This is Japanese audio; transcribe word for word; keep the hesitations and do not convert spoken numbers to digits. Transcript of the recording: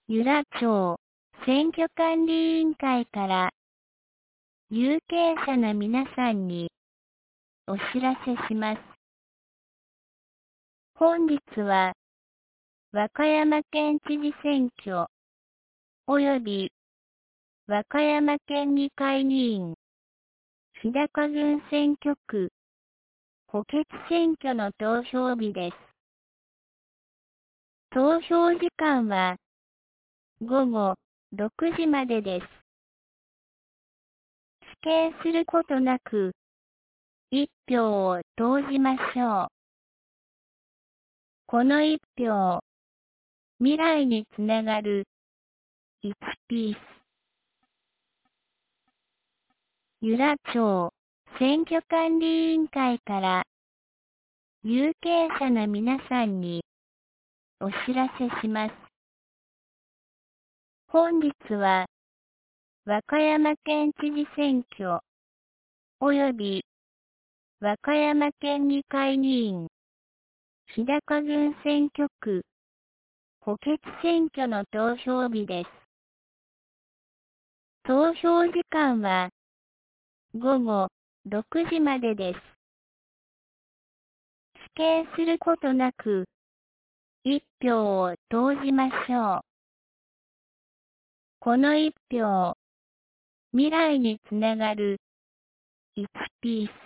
由良町選挙管理委員会から有権者の皆さんにお知らせします。本日は和歌山県知事選挙及び和歌山県議会議員日高郡選挙区補欠選挙の投票日です。投票時間はごごろくじまでです。指定することなく一票を投じましょう。この一票、未来につながるいちピース。由良町選挙管理委員会から有権者の皆さんにお知らせします。本日は和歌山県知事選挙及び和歌山県議会議員日高郡選挙区補欠選挙の投票日です。投票時間はごごろくじまでです。指定することなく一票を投じましょう。この一票、未来につながるいちピース。